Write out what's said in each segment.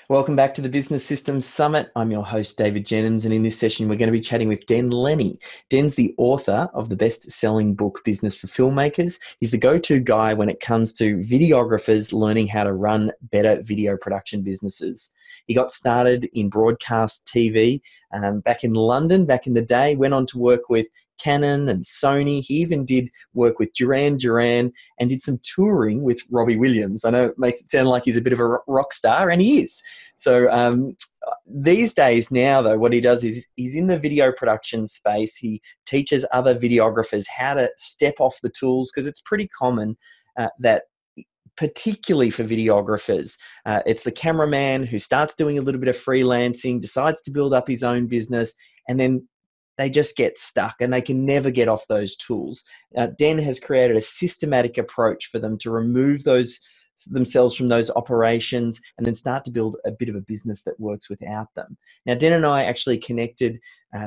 Welcome back to the Business Systems Summit. I'm your host, David Jennings, and in this session, we're going to be chatting with Den Lennie. Den's the author of the best-selling book, Business for Filmmakers. He's the go-to guy when it comes to videographers learning how to run better video production businesses. He got started in broadcast TV back in London back in the day, went on to work with Canon and Sony. He even did work with Duran Duran and did some touring with Robbie Williams. I know it makes it sound like he's a bit of a rock star, and he is. So these days now, though, what he does is he's in the video production space. He teaches other videographers how to step off the tools, because it's pretty common that particularly for videographers, it's the cameraman who starts doing a little bit of freelancing, decides to build up his own business, and then they just get stuck and they can never get off those tools. Den has created a systematic approach for them to remove themselves from those operations and then start to build a bit of a business that works without them. Now, Den and I actually connected.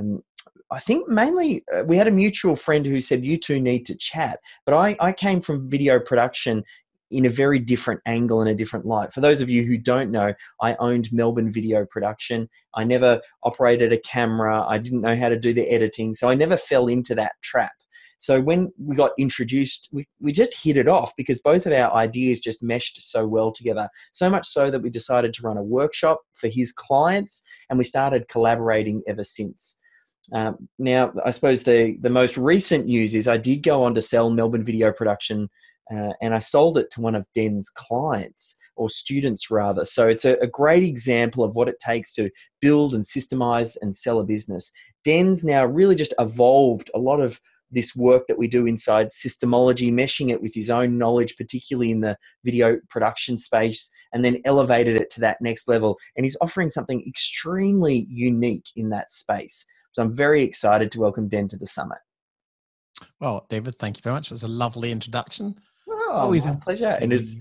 I think mainly we had a mutual friend who said, you two need to chat. But I came from video production in a very different angle and a different light. For those of you who don't know, I owned Melbourne Video Production. I never operated a camera. I didn't know how to do the editing. So I never fell into that trap. So when we got introduced, we just hit it off because both of our ideas just meshed so well together. So much so that we decided to run a workshop for his clients, and we started collaborating ever since. Now, I suppose the most recent news is I did go on to sell Melbourne Video Production, and I sold it to one of Den's clients, or students rather. So it's a great example of what it takes to build and systemize and sell a business. Den's now really just evolved a lot of this work that we do inside systemology, meshing it with his own knowledge, particularly in the video production space, and then elevated it to that next level. And he's offering something extremely unique in that space. So I'm very excited to welcome Den to the summit. Well, David, thank you very much. It was a lovely introduction. Oh, always a pleasure. And it's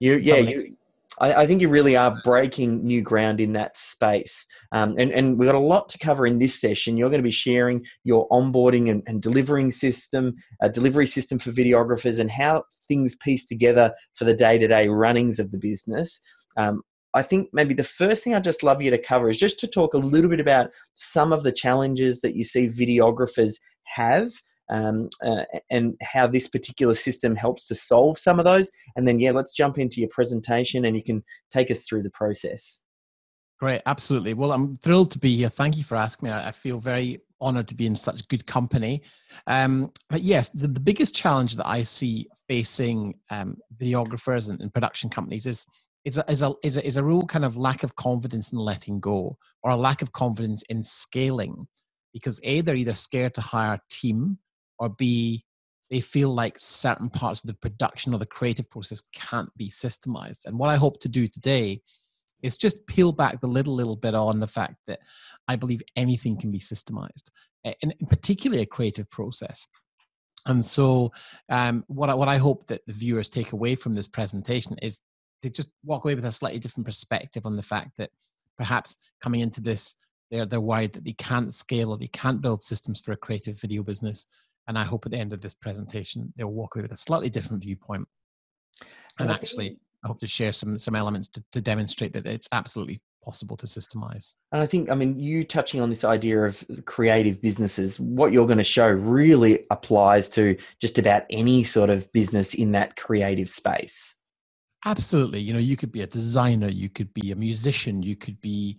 I think you really are breaking new ground in that space. And we've got a lot to cover in this session. You're going to be sharing your onboarding and delivery system for videographers and how things piece together for the day-to-day runnings of the business. I think maybe the first thing I'd just love you to cover is just to talk a little bit about some of the challenges that you see videographers have, and how this particular system helps to solve some of those. And then, let's jump into your presentation and you can take us through the process. Great, absolutely. Well, I'm thrilled to be here. Thank you for asking me. I feel very honored to be in such good company. But yes, the biggest challenge that I see facing videographers and production companies is a real kind of lack of confidence in letting go, or a lack of confidence in scaling, because A, they're either scared to hire a team, or B, they feel like certain parts of the production or the creative process can't be systemized. And what I hope to do today is just peel back the little bit on the fact that I believe anything can be systemized, and particularly a creative process. And so what I hope that the viewers take away from this presentation is to just walk away with a slightly different perspective on the fact that perhaps coming into this, they're worried that they can't scale or they can't build systems for a creative video business. And I hope at the end of this presentation, they'll walk away with a slightly different viewpoint. And actually, I hope to share some elements to demonstrate that it's absolutely possible to systemize. And I think, you touching on this idea of creative businesses, what you're going to show really applies to just about any sort of business in that creative space. Absolutely. You could be a designer, you could be a musician, you could be,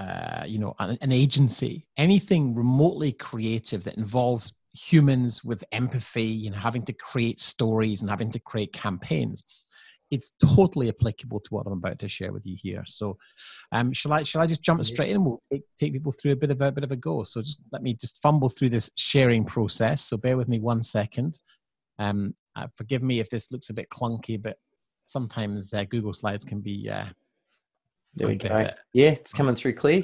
an agency, anything remotely creative that involves humans with empathy, having to create stories and having to create campaigns. It's totally applicable to what I'm about to share with you here. So, shall I just jump straight in? And we'll take people through a bit of a go. So let me fumble through this sharing process. So bear with me 1 second. Forgive me if this looks a bit clunky, but sometimes Google Slides can be. There we go. It's coming through clear.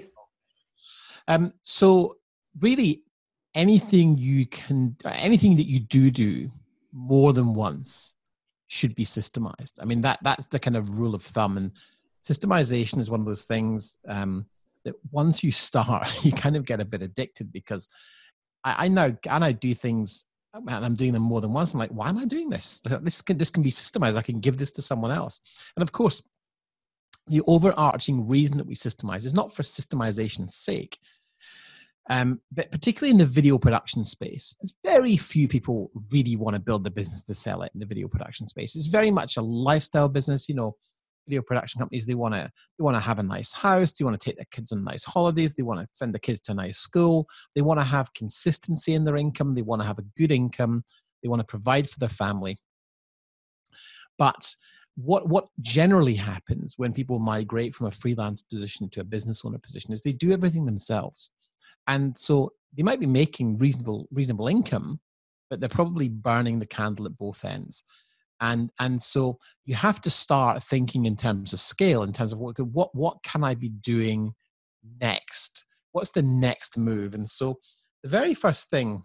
So really, anything that you do more than once should be systemized. That's the kind of rule of thumb. And systemization is one of those things that once you start, you kind of get a bit addicted, because I now do things and I'm doing them more than once. I'm like, why am I doing this? This can be systemized. I can give this to someone else. And of course, the overarching reason that we systemize is not for systemization's sake. But particularly in the video production space, very few people really want to build the business to sell it in the video production space. It's very much a lifestyle business. Video production companies, they want to have a nice house. They want to take their kids on nice holidays. They want to send the kids to a nice school. They want to have consistency in their income. They want to have a good income. They want to provide for their family. But what generally happens when people migrate from a freelance position to a business owner position is they do everything themselves. And so they might be making reasonable income, but they're probably burning the candle at both ends. And so you have to start thinking in terms of scale, in terms of what can I be doing next? What's the next move? And so the very first thing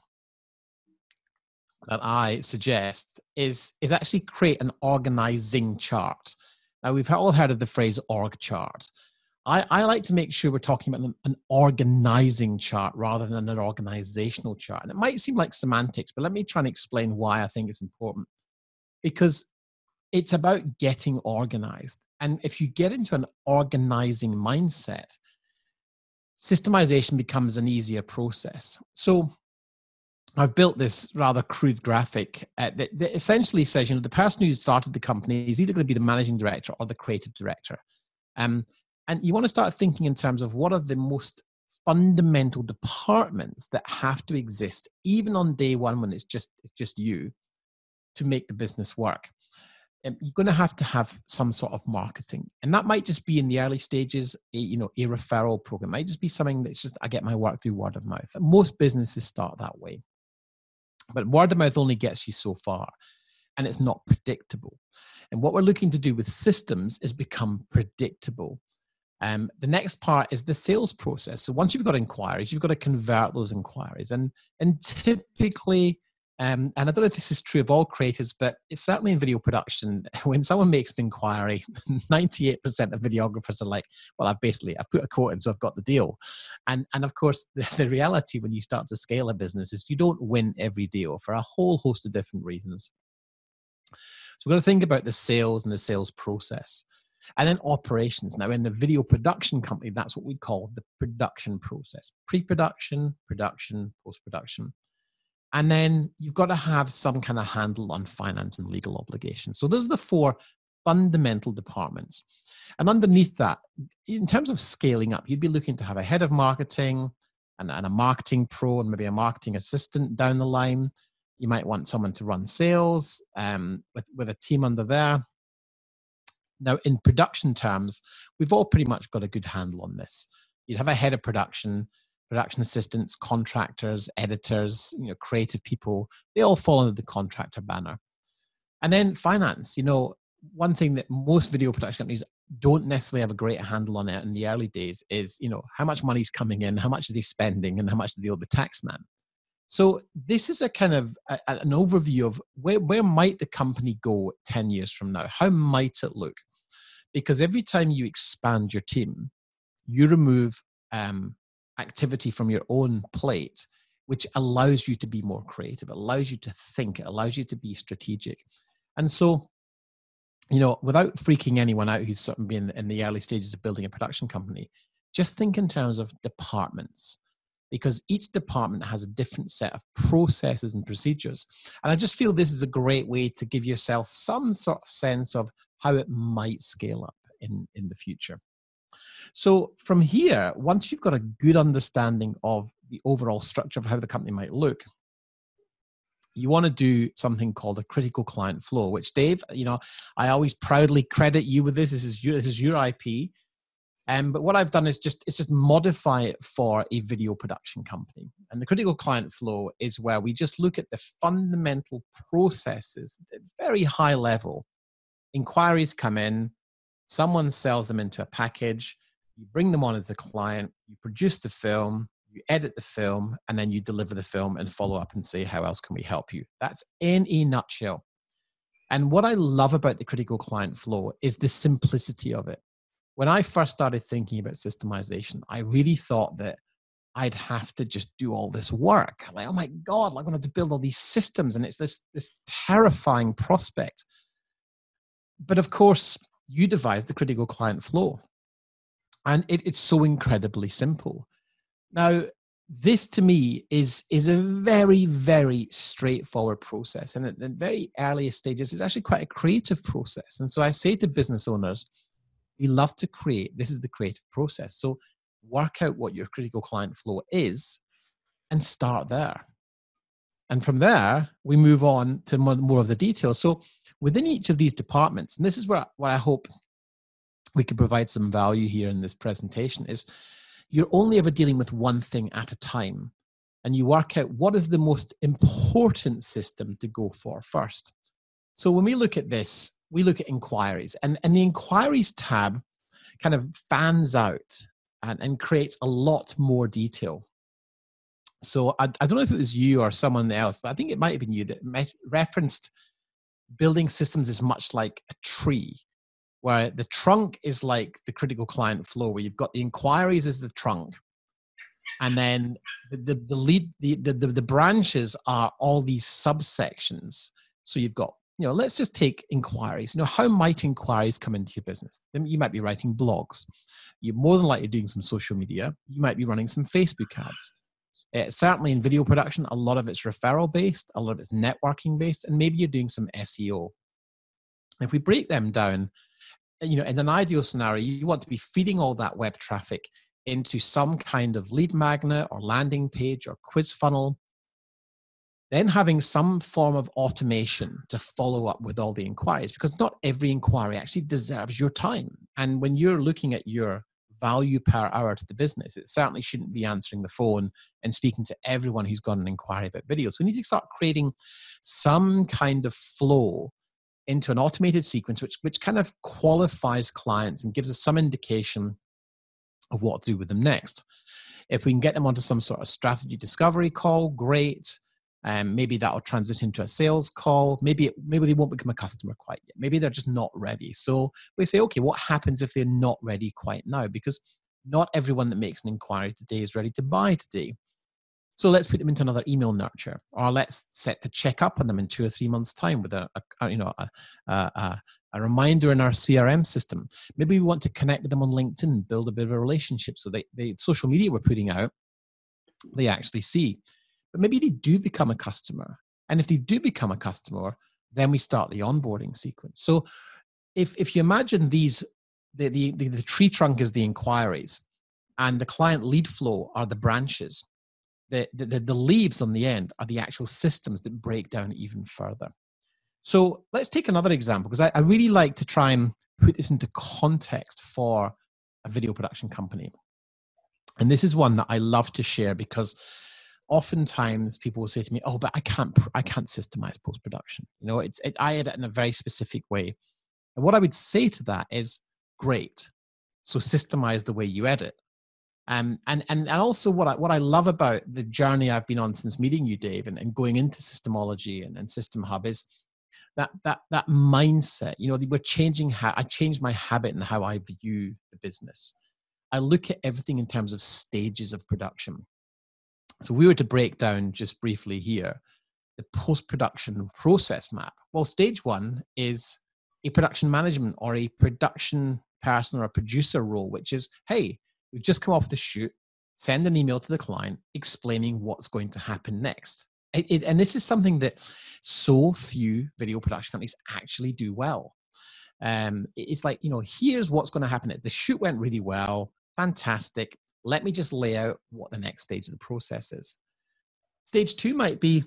that I suggest is actually create an organizing chart. Now, we've all heard of the phrase org chart. I like to make sure we're talking about an organizing chart rather than an organizational chart. And it might seem like semantics, but let me try and explain why I think it's important. Because it's about getting organized. And if you get into an organizing mindset, systemization becomes an easier process. So I've built this rather crude graphic that essentially says, the person who started the company is either going to be the managing director or the creative director. And you want to start thinking in terms of what are the most fundamental departments that have to exist, even on day one when it's just you, to make the business work. You're going to have some sort of marketing. And that might just be in the early stages, a referral program. It might just be something that's just, I get my work through word of mouth. Most businesses start that way. But word of mouth only gets you so far, and it's not predictable. And what we're looking to do with systems is become predictable. The next part is the sales process. So once you've got inquiries, you've got to convert those inquiries. And typically, and I don't know if this is true of all creators, but it's certainly in video production, when someone makes an inquiry, 98% of videographers are like, well, I've put a quote in, so I've got the deal. And of course, the reality when you start to scale a business is you don't win every deal for a whole host of different reasons. So we're going to think about the sales and the sales process. And then operations. Now, in the video production company, that's what we call the production process. Pre-production, production, post-production. And then you've got to have some kind of handle on finance and legal obligations. So those are the four fundamental departments. And underneath that, in terms of scaling up, you'd be looking to have a head of marketing and a marketing pro and maybe a marketing assistant down the line. You might want someone to run sales with a team under there. Now, in production terms, we've all pretty much got a good handle on this. You'd have a head of production, production assistants, contractors, editors, creative people. They all fall under the contractor banner. And then finance, one thing that most video production companies don't necessarily have a great handle on it in the early days is, how much money's coming in, how much are they spending, and how much do they owe the tax man. So this is a kind of an overview of where might the company go 10 years from now? How might it look? Because every time you expand your team, you remove activity from your own plate, which allows you to be more creative. It allows you to think. It allows you to be strategic. And so, without freaking anyone out who's sort of been in the early stages of building a production company, just think in terms of departments, because each department has a different set of processes and procedures. And I just feel this is a great way to give yourself some sort of sense of how it might scale up in the future. So from here, once you've got a good understanding of the overall structure of how the company might look, you want to do something called a critical client flow, which Dave, I always proudly credit you with this. This is your IP. But what I've done is just modify it for a video production company. And the critical client flow is where we just look at the fundamental processes at very high level. Inquiries come in, someone sells them into a package, you bring them on as a client, you produce the film, you edit the film, and then you deliver the film and follow up and say, how else can we help you? That's in a nutshell. And what I love about the critical client flow is the simplicity of it. When I first started thinking about systemization, I really thought that I'd have to just do all this work. Like, oh my God, I'm going to have to build all these systems. And it's this terrifying prospect. But of course, you devised the critical client flow. And it's so incredibly simple. Now, this to me is a very, very straightforward process. And at the very earliest stages, it's actually quite a creative process. And so I say to business owners, we love to create, this is the creative process. So work out what your critical client flow is and start there. And from there, we move on to more of the details. So within each of these departments, and this is where I hope we could provide some value here in this presentation, is you're only ever dealing with one thing at a time. And you work out what is the most important system to go for first. So when we look at this, we look at inquiries. And the inquiries tab kind of fans out and creates a lot more detail. So I don't know if it was you or someone else, but I think it might have been you that referenced building systems is much like a tree, where the trunk is like the critical client flow, where you've got the inquiries as the trunk, and then the branches are all these subsections. So you've got, let's just take inquiries. How might inquiries come into your business? You might be writing blogs. You're more than likely doing some social media. You might be running some Facebook ads. Certainly in video production, a lot of it's referral based, a lot of it's networking based, and maybe you're doing some SEO. If we break them down, in an ideal scenario, you want to be feeding all that web traffic into some kind of lead magnet or landing page or quiz funnel, then having some form of automation to follow up with all the inquiries, because not every inquiry actually deserves your time. And when you're looking at your value per hour to the business, it certainly shouldn't be answering the phone and speaking to everyone who's got an inquiry about video. So we need to start creating some kind of flow into an automated sequence, which kind of qualifies clients and gives us some indication of what to do with them next. If we can get them onto some sort of strategy discovery call, great. Maybe that'll transition into a sales call. Maybe they won't become a customer quite yet. Maybe they're just not ready. So we say, okay, what happens if they're not ready quite now? Because not everyone that makes an inquiry today is ready to buy today. So let's put them into another email nurture, or let's set to check up on them in 2 or 3 months' time with a reminder in our CRM system. Maybe we want to connect with them on LinkedIn and build a bit of a relationship, so the social media we're putting out, they actually see. But maybe they do become a customer. And if they do become a customer, then we start the onboarding sequence. So if you imagine these, the tree trunk is the inquiries, and the client lead flow are the branches. The leaves on the end are the actual systems that break down even further. So let's take another example, because I really like to try and put this into context for a video production company. And this is one that I love to share, because oftentimes people will say to me, "Oh, but I can't systemize post-production. I edit in a very specific way." And what I would say to that is, great. So systemize the way you edit. And also what I love about the journey I've been on since meeting you, Dave, and going into Systemology and System Hub is that mindset. We're changing I changed my habit in how I view the business. I look at everything in terms of stages of production. So we were to break down just briefly here the post-production process map. Well, stage 1 is a production management or a production person or a producer role, which is, hey, we've just come off the shoot, send an email to the client explaining what's going to happen next. And this is something that so few video production companies actually do well. It's like, here's what's going to happen. The shoot went really well. Fantastic. Let me just lay out what the next stage of the process is. Stage 2 might be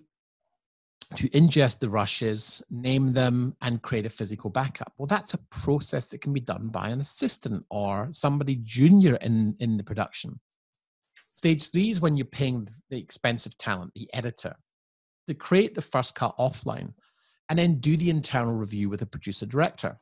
to ingest the rushes, name them, and create a physical backup. Well, that's a process that can be done by an assistant or somebody junior in the production. Stage 3 is when you're paying the expensive talent, the editor, to create the first cut offline and then do the internal review with the producer director.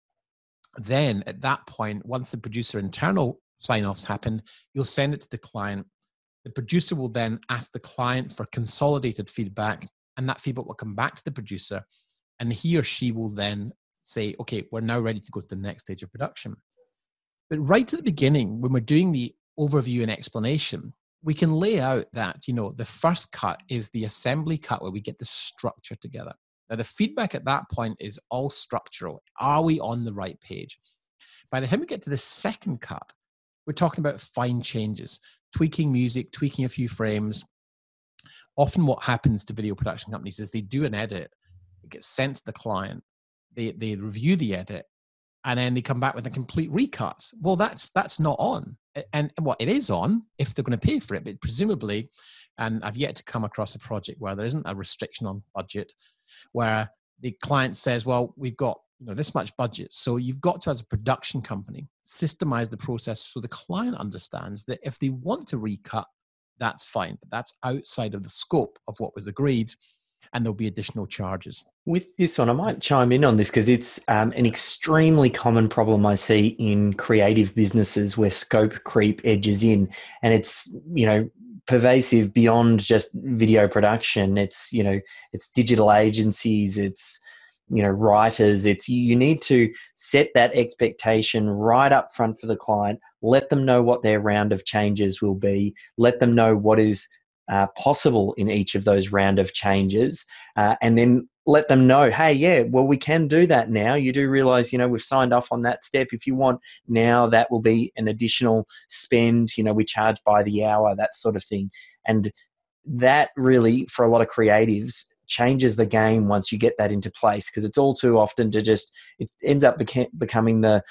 Then at that point, once the producer internal sign-offs happen, you'll send it to the client. The producer will then ask the client for consolidated feedback, and that feedback will come back to the producer, and he or she will then say, okay, we're now ready to go to the next stage of production. But right at the beginning, when we're doing the overview and explanation, we can lay out that, the first cut is the assembly cut where we get the structure together. Now, the feedback at that point is all structural. Are we on the right page? By the time we get to the second cut, we're talking about fine changes, tweaking music, tweaking a few frames. Often what happens to video production companies is they do an edit, it gets sent to the client, they review the edit, and then they come back with a complete recut. Well, that's not on. And what it is on if they're going to pay for it, but presumably, and I've yet to come across a project where there isn't a restriction on budget, where the client says, well, we've got this much budget. So you've got to, as a production company, systemize the process so the client understands that if they want to recut, that's fine, but that's outside of the scope of what was agreed, and there'll be additional charges. With this one, I might chime in on this because it's an extremely common problem I see in creative businesses where scope creep edges in, and it's, pervasive beyond just video production. It's, it's digital agencies, it's, writers. It's, you need to set that expectation right up front for the client, let them know what their round of changes will be, let them know what is possible in each of those round of changes, and then let them know, hey, yeah, well, we can do that now. You do realize, we've signed off on that step. If you want now, that will be an additional spend. We charge by the hour, that sort of thing. And that really, for a lot of creatives, changes the game once you get that into place, because it's all too often it ends up becoming the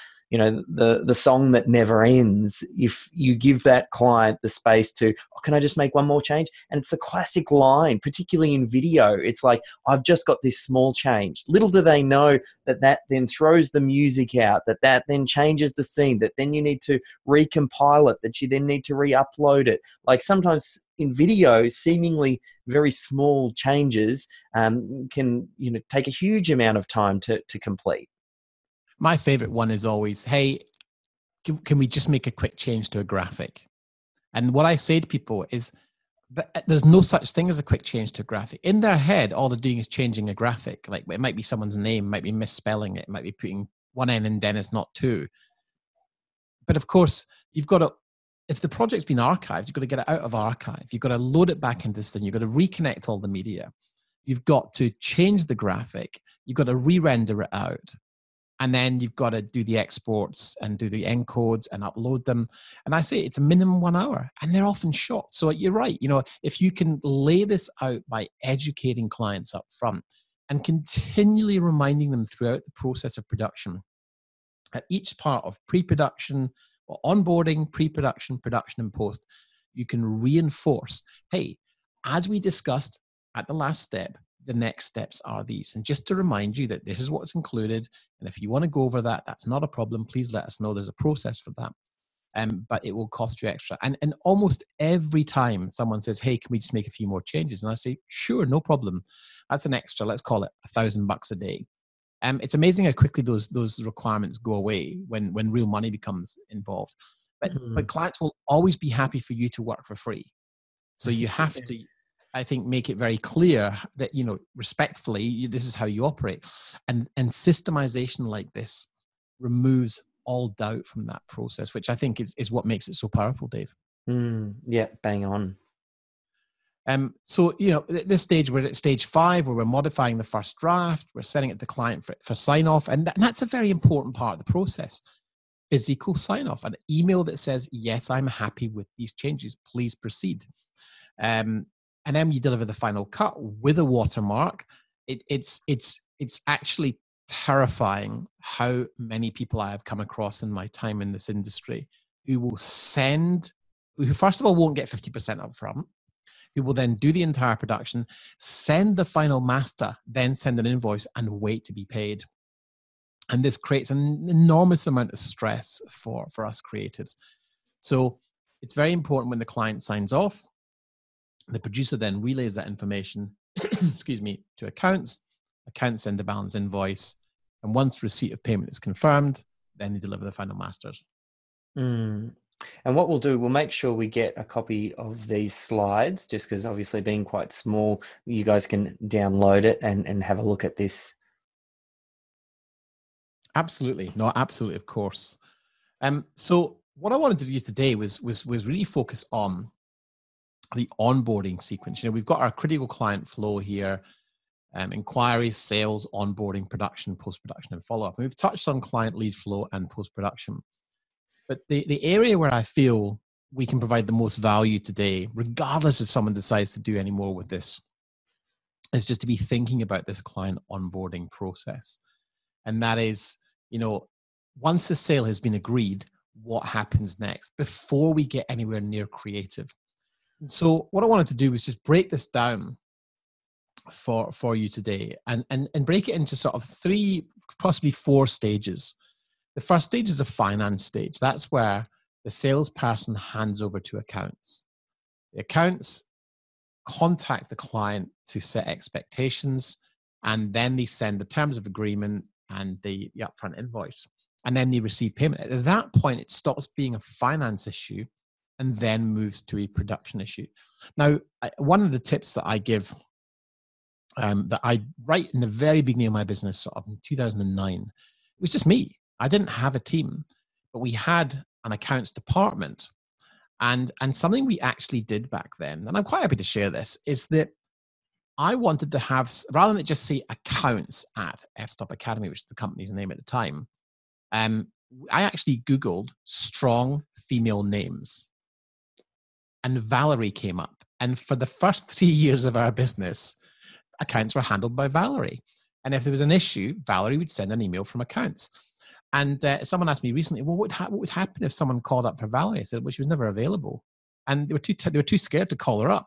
song that never ends if you give that client the space to, can I just make one more change? And it's the classic line, particularly in video. It's like, I've just got this small change. Little do they know that then throws the music out, that then changes the scene, that then you need to recompile it, that you then need to re-upload it. Like sometimes in video, seemingly very small changes can take a huge amount of time to complete. My favorite one is always, hey, can we just make a quick change to a graphic? And what I say to people is that there's no such thing as a quick change to a graphic. In their head, all they're doing is changing a graphic. Like it might be someone's name, might be misspelling it, might be putting one N in Dennis, not two. But of course, you've got to, if the project's been archived, you've got to get it out of archive. You've got to load it back into this thing. You've got to reconnect all the media. You've got to change the graphic. You've got to re-render it out. And then you've got to do the exports and do the encodes and upload them. And I say it's a minimum 1 hour, and they're often shocked. So you're right. If you can lay this out by educating clients up front and continually reminding them throughout the process of production, at each part of pre-production or onboarding, pre-production, production, and post, you can reinforce, hey, as we discussed at the last step, the next steps are these. And just to remind you that this is what's included. And if you want to go over that, that's not a problem. Please let us know. There's a process for that. But it will cost you extra. And almost every time someone says, hey, can we just make a few more changes? And I say, sure, no problem. That's an extra, let's call it $1,000 a day. It's amazing how quickly those requirements go away when real money becomes involved. But clients will always be happy for you to work for free. So you have to, I think, make it very clear that, respectfully, this is how you operate. And systemization like this removes all doubt from that process, which I think is what makes it so powerful, Dave. Yeah, bang on. So, at this stage, we're at stage 5 where we're modifying the first draft. We're sending it to the client for sign off. And that's a very important part of the process. Physical sign off, an email that says, yes, I'm happy with these changes. Please proceed. And then you deliver the final cut with a watermark. It's actually terrifying how many people I have come across in my time in this industry who first of all won't get 50% up front, who will then do the entire production, send the final master, then send an invoice and wait to be paid. And this creates an enormous amount of stress for us creatives. So it's very important when the client signs off, the producer then relays that information, to accounts. Accounts send the balance invoice. And once receipt of payment is confirmed, then they deliver the final masters. And what we'll do, we'll make sure we get a copy of these slides, just because obviously being quite small, you guys can download it and have a look at this. Absolutely. No, absolutely, of course. So what I wanted to do today was really focus on the onboarding sequence. We've got our critical client flow here. inquiries, sales, onboarding, production, post-production, and follow-up. And we've touched on client lead flow and post-production. But the area where I feel we can provide the most value today, regardless if someone decides to do any more with this, is just to be thinking about this client onboarding process. And that is, once the sale has been agreed, what happens next before we get anywhere near creative. And so what I wanted to do was just break this down for you today and break it into sort of 3, possibly 4 stages. The first stage is a finance stage. That's where the salesperson hands over to accounts. The accounts contact the client to set expectations, and then they send the terms of agreement and the upfront invoice, and then they receive payment. At that point, it stops being a finance issue and then moves to a production issue. Now, one of the tips that I give, that I right in the very beginning of my business, sort of in 2009, it was just me. I didn't have a team, but we had an accounts department. And something we actually did back then, and I'm quite happy to share this, is that I wanted to have, rather than just say accounts at F-Stop Academy, which is the company's name at the time, I actually Googled strong female names, and Valerie came up. And for the first 3 years of our business, accounts were handled by Valerie. And if there was an issue, Valerie would send an email from accounts. And someone asked me recently, well, what would happen if someone called up for Valerie? I said, well, she was never available. And they were too scared to call her up.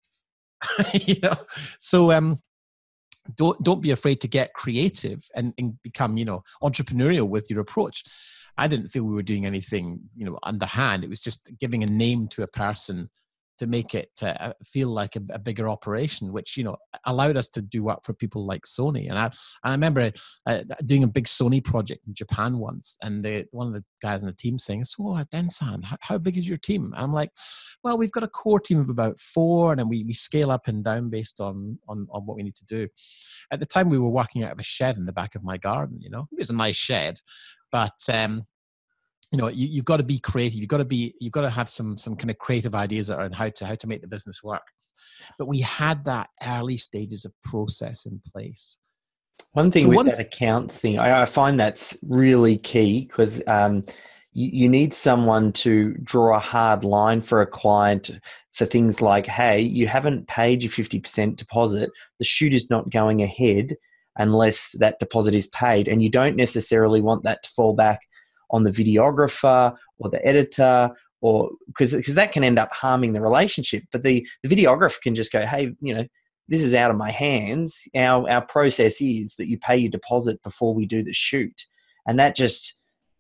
So don't be afraid to get creative and become, entrepreneurial with your approach. I didn't feel we were doing anything, underhand. It was just giving a name to a person to make it feel like a bigger operation, which, allowed us to do work for people like Sony. And I remember doing a big Sony project in Japan once, and one of the guys in the team saying, so Den-san, how big is your team? And I'm like, well, we've got a core team of about 4, and then we scale up and down based on what we need to do. At the time, we were working out of a shed in the back of my garden. It was a nice shed, but you've got to be creative. You've got to have some kind of creative ideas around how to make the business work. But we had that early stages of process in place. One thing with that accounts thing, I find that's really key, because you need someone to draw a hard line for a client for things like, hey, you haven't paid your 50% deposit. The shoot is not going ahead unless that deposit is paid. And you don't necessarily want that to fall back on the videographer or the editor, or because that can end up harming the relationship. But the videographer can just go, hey, this is out of my hands. Our process is that you pay your deposit before we do the shoot. And that just,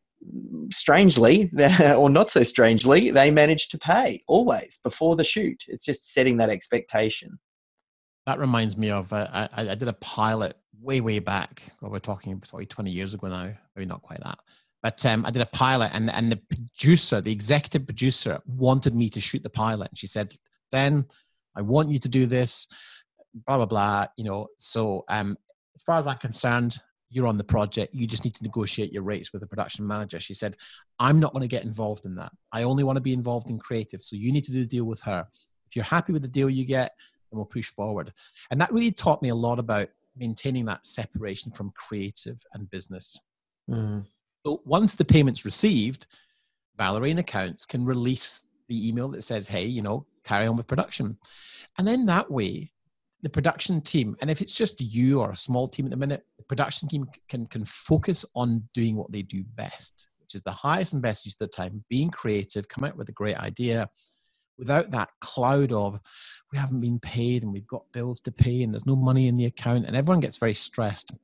strangely, or not so strangely, they manage to pay always before the shoot. It's just setting that expectation. That reminds me of, I did a pilot way back. Well, we're talking probably 20 years ago now, maybe not quite that. But I did a pilot, and the producer, the executive producer, wanted me to shoot the pilot. And she said, then I want you to do this, blah, blah, blah. So as far as I'm concerned, you're on the project. You just need to negotiate your rates with the production manager. She said, I'm not going to get involved in that. I only want to be involved in creative. So you need to do the deal with her. If you're happy with the deal you get, then we'll push forward. And that really taught me a lot about maintaining that separation from creative and business. Mm. So once the payment's received, Valerie in accounts can release the email that says, hey, carry on with production. And then that way, the production team, and if it's just you or a small team at the minute, the production team can focus on doing what they do best, which is the highest and best use of their time, being creative, come out with a great idea without that cloud of, we haven't been paid and we've got bills to pay and there's no money in the account, and everyone gets very stressed.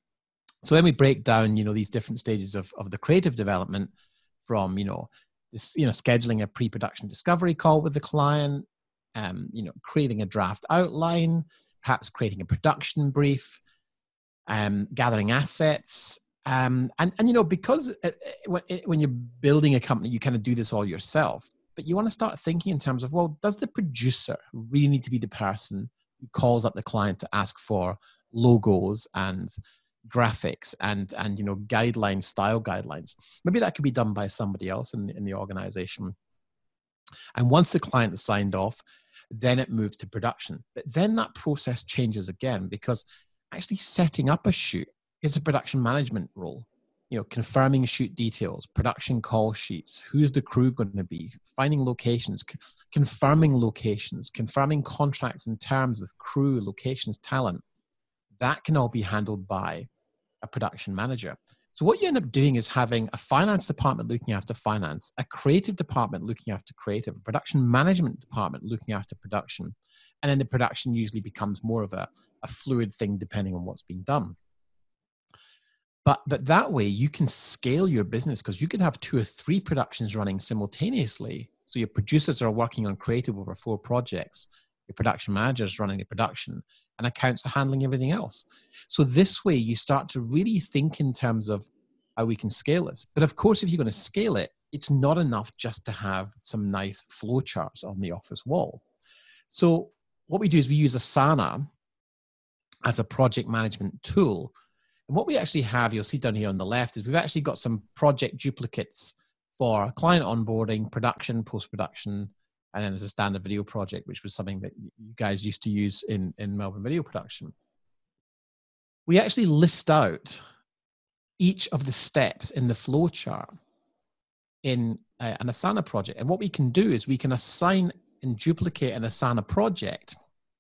So when we break down, these different stages of the creative development, from, scheduling a pre-production discovery call with the client, creating a draft outline, perhaps creating a production brief, gathering assets. Because when you're building a company, you kind of do this all yourself, but you want to start thinking in terms of, well, does the producer really need to be the person who calls up the client to ask for logos and graphics and guidelines, style guidelines? Maybe that could be done by somebody else in the organization. And once the client is signed off, then it moves to production. But then that process changes again, because actually setting up a shoot is a production management role. You know, confirming shoot details, production call sheets, who's the crew going to be, finding locations, confirming locations, confirming contracts and terms with crew, locations, talent. That can all be handled by a production manager. So what you end up doing is having a finance department looking after finance, a creative department looking after creative, a production management department looking after production. And then the production usually becomes more of a fluid thing depending on what's being done. But that way you can scale your business, because you could have 2 or 3 productions running simultaneously. So your producers are working on creative over 4 projects. Your production manager is running the production, and accounts are handling everything else. So this way you start to really think in terms of how we can scale this. But of course, if you're going to scale it, it's not enough just to have some nice flow charts on the office wall. So what we do is we use Asana as a project management tool. And what we actually have, you'll see down here on the left, is we've actually got some project duplicates for client onboarding, production, post-production, and then there's a standard video project, which was something that you guys used to use in Melbourne Video Production. We actually list out each of the steps in the flow chart in an Asana project. And what we can do is we can assign and duplicate an Asana project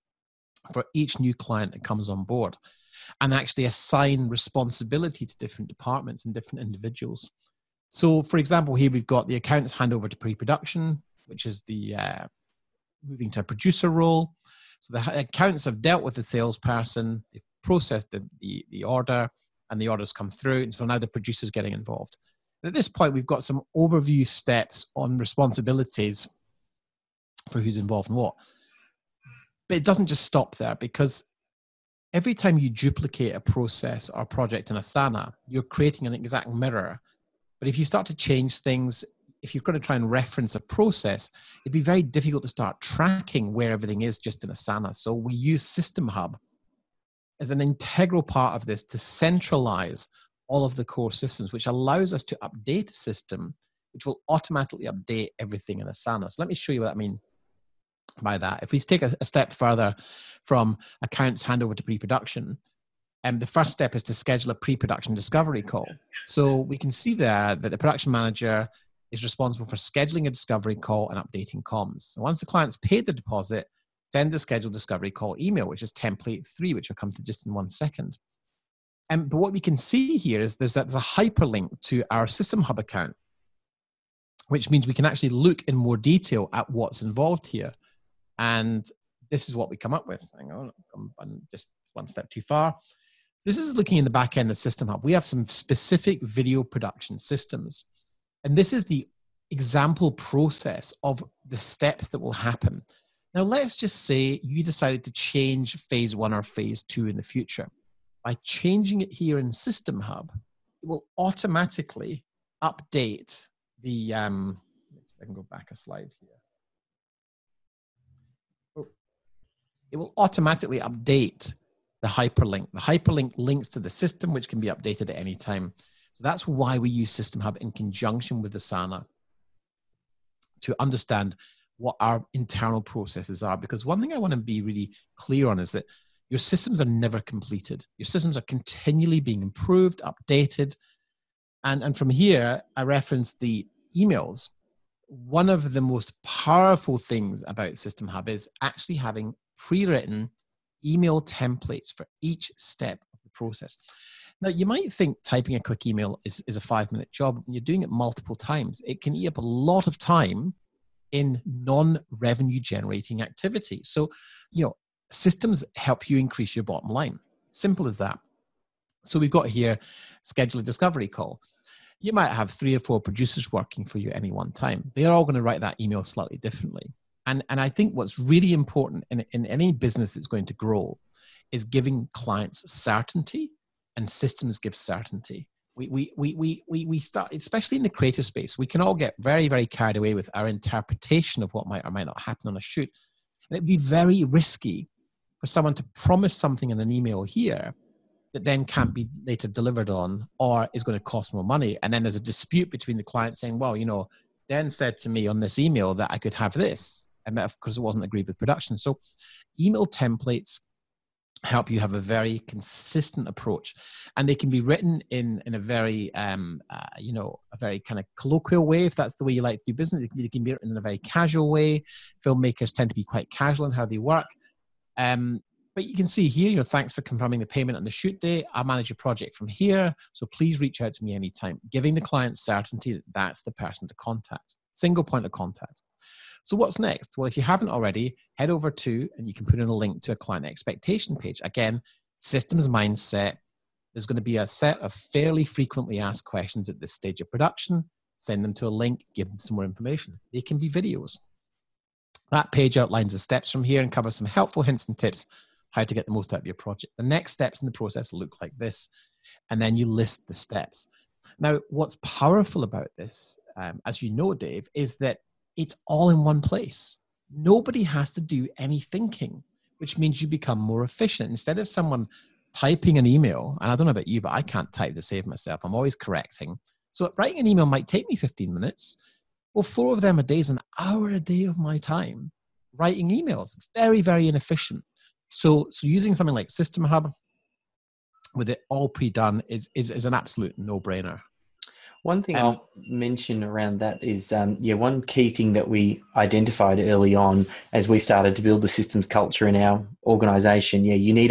for each new client that comes on board, and actually assign responsibility to different departments and different individuals. So for example, here we've got the accounts handover to pre-production, which is the moving to a producer role. So the accountants have dealt with the salesperson, they've processed the order, and the orders come through. And so now the producer's getting involved. And at this point, we've got some overview steps on responsibilities for who's involved in what. But it doesn't just stop there, because every time you duplicate a process or project in Asana, you're creating an exact mirror. But if you start to change things, if you're going to try and reference a process, it'd be very difficult to start tracking where everything is just in Asana. So we use System Hub as an integral part of this to centralize all of the core systems, which allows us to update a system, which will automatically update everything in Asana. So let me show you what I mean by that. If we take a step further from accounts handover to pre-production, the first step is to schedule a pre-production discovery call. So we can see there that the production manager is responsible for scheduling a discovery call and updating comms. So once the client's paid the deposit, send the scheduled discovery call email, which is template 3, which I'll come to just in 1 second. But what we can see here is there's a hyperlink to our System Hub account, which means we can actually look in more detail at what's involved here. And this is what we come up with. Hang on, I'm just 1 step too far. This is looking in the back end of System Hub. We have some specific video production systems. And this is the example process of the steps that will happen. Now, let's just say you decided to change phase 1 or phase 2 in the future. By changing it here in System Hub, it will automatically update the, I can go back a slide here. It will automatically update the hyperlink. The hyperlink links to the system, which can be updated at any time. So that's why we use System Hub in conjunction with Asana to understand what our internal processes are. Because one thing I want to be really clear on is that your systems are never completed. Your systems are continually being improved, updated. And from here, I referenced the emails. One of the most powerful things about System Hub is actually having pre-written email templates for each step of the process. Now, you might think typing a quick email is a 5-minute job. When you're doing it multiple times, it can eat up a lot of time in non-revenue generating activity. So, systems help you increase your bottom line. Simple as that. So we've got here, schedule a discovery call. You might have 3 or 4 producers working for you at any one time. They're all going to write that email slightly differently. And I think what's really important in any business that's going to grow is giving clients certainty, and systems give certainty. We start, especially in the creative space, we can all get very, very carried away with our interpretation of what might or might not happen on a shoot. And it'd be very risky for someone to promise something in an email here that then can't be later delivered on, or is going to cost more money. And then there's a dispute between the client saying, well, Dan said to me on this email that I could have this. And that, of course, it wasn't agreed with production. So email templates help you have a very consistent approach, and they can be written in a very a very kind of colloquial way, if that's the way you like to do business. They can be written in a very casual way. Filmmakers tend to be quite casual in how they work, but you can see here, thanks for confirming the payment on the shoot day. I'll manage your project from here, so please reach out to me anytime, giving the client certainty that that's the person to contact. Single point of contact. So what's next? Well, if you haven't already, head over to, and you can put in a link to a client expectation page. Again, systems mindset. There's going to be a set of fairly frequently asked questions at this stage of production. Send them to a link, give them some more information. They can be videos. That page outlines the steps from here and covers some helpful hints and tips how to get the most out of your project. The next steps in the process look like this, and then you list the steps. Now, what's powerful about this, as you know, Dave, is that it's all in one place. Nobody has to do any thinking, which means you become more efficient. Instead of someone typing an email, and I don't know about you, but I can't type to save myself. I'm always correcting. So writing an email might take me 15 minutes. Well, 4 of them a day is an hour a day of my time writing emails. Very, very inefficient. So using something like System Hub with it all pre-done is an absolute no-brainer. One thing I'll mention around that is, one key thing that we identified early on as we started to build the systems culture in our organization. Yeah, you need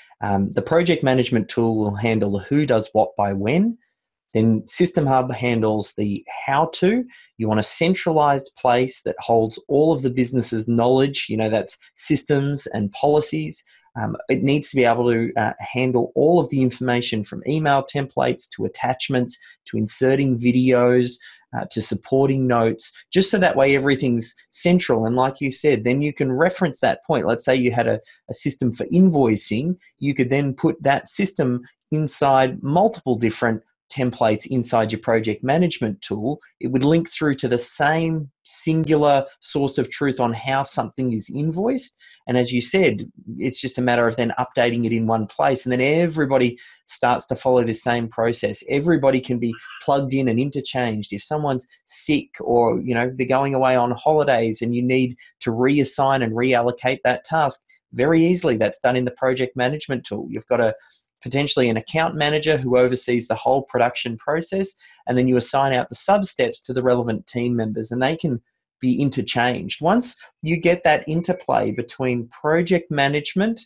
the project management tool will handle the who does what by when. Then System Hub handles the how to. You want a centralized place that holds all of the business's knowledge, that's systems and policies. It needs to be able to handle all of the information from email templates to attachments to inserting videos to supporting notes, just so that way everything's central. And like you said, then you can reference that point. Let's say you had a system for invoicing. You could then put that system inside multiple different templates inside your project management tool. It would link through to the same singular source of truth on how something is invoiced. And as you said, it's just a matter of then updating it in one place. And then everybody starts to follow the same process. Everybody can be plugged in and interchanged. If someone's sick or, they're going away on holidays and you need to reassign and reallocate that task, very easily that's done in the project management tool. You've got potentially an account manager who oversees the whole production process, and then you assign out the sub-steps to the relevant team members, and they can be interchanged. Once you get that interplay between project management,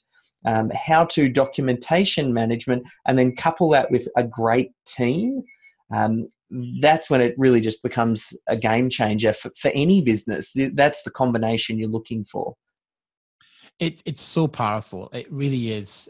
how-to documentation management, and then couple that with a great team, that's when it really just becomes a game changer for any business. That's the combination you're looking for. It's so powerful. It really is.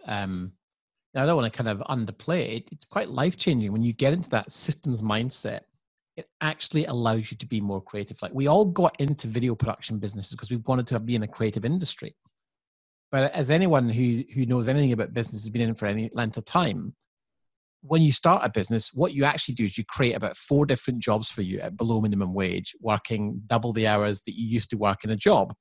I don't want to kind of underplay it. It's quite life-changing when you get into that systems mindset. It actually allows you to be more creative. Like, we all got into video production businesses because we wanted to be in a creative industry. But as anyone who knows anything about business has been in it for any length of time, when you start a business, what you actually do is you create about 4 different jobs for you at below minimum wage, working double the hours that you used to work in a job.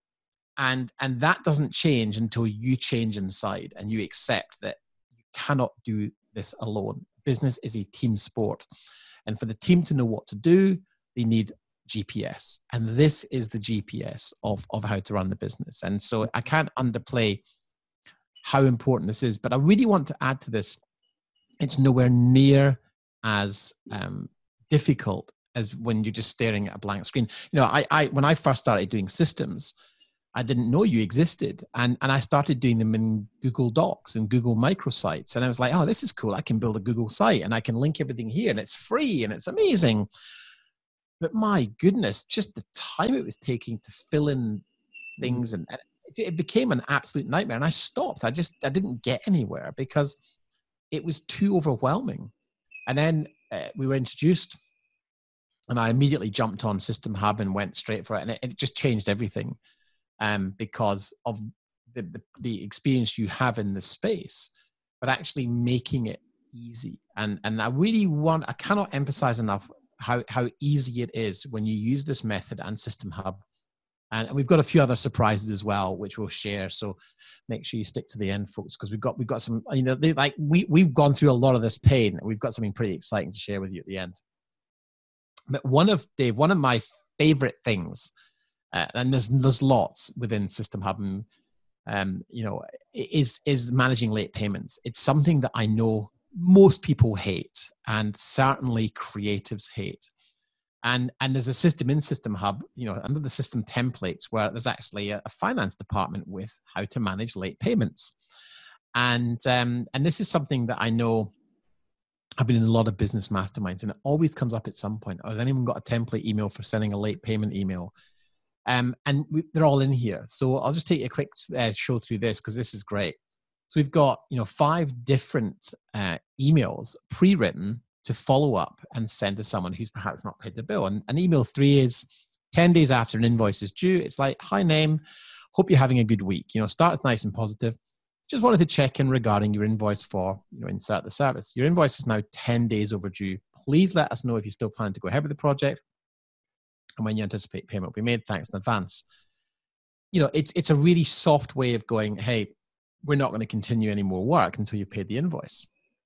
And that doesn't change until you change inside and you accept that cannot do this alone. Business is a team sport. And for the team to know what to do, they need GPS. And this is the GPS of how to run the business. And so I can't underplay how important this is. But I really want to add to this, it's nowhere near as difficult as when you're just staring at a blank screen. I when I first started doing systems, I didn't know you existed. And I started doing them in Google Docs and Google microsites. And I was like, oh, this is cool. I can build a Google site and I can link everything here and it's free and it's amazing. But my goodness, just the time it was taking to fill in things, and it became an absolute nightmare. And I stopped. I didn't get anywhere because it was too overwhelming. And then we were introduced and I immediately jumped on System Hub and went straight for it. And it just changed everything. Because of the experience you have in this space, but actually making it easy. And I cannot emphasize enough how easy it is when you use this method and System Hub. And we've got a few other surprises as well, which we'll share. So make sure you stick to the end, folks, because we've got some, we've gone through a lot of this pain. And we've got something pretty exciting to share with you at the end. But one of my favorite things, and there's lots within System Hub, and is managing late payments. It's something that I know most people hate, and certainly creatives hate. And there's a system in System Hub, under the system templates, where there's actually a finance department with how to manage late payments. And this is something that I know. I've been in a lot of business masterminds, and it always comes up at some point. Has anyone got a template email for sending a late payment email? They're all in here. So I'll just take a quick show through this, because this is great. So we've got 5 different emails pre-written to follow up and send to someone who's perhaps not paid the bill. And email 3 is 10 days after an invoice is due. It's like, hi name, hope you're having a good week. Starts nice and positive. Just wanted to check in regarding your invoice for, insert the service. Your invoice is now 10 days overdue. Please let us know if you still plan to go ahead with the project and when you anticipate payment will be made. Thanks in advance. It's a really soft way of going, hey, we're not going to continue any more work until you've paid the invoice.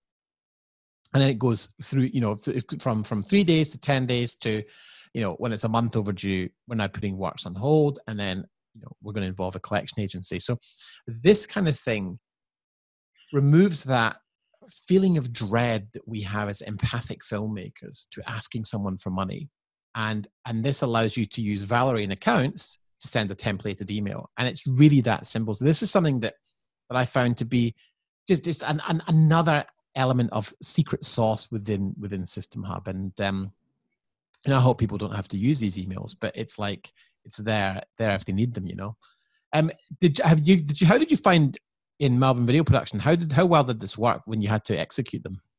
And then it goes through, from 3 days to 10 days to, when it's a month overdue, we're now putting works on hold, and then, we're going to involve a collection agency. So this kind of thing removes that feeling of dread that we have as empathic filmmakers to asking someone for money. And this allows you to use Valerie in Accounts to send a templated email. And it's really that simple. So this is something that I found to be just another element of secret sauce within System Hub. And I hope people don't have to use these emails, but it's like, it's there if they need them, How did you find in Melbourne video production? How well did this work when you had to execute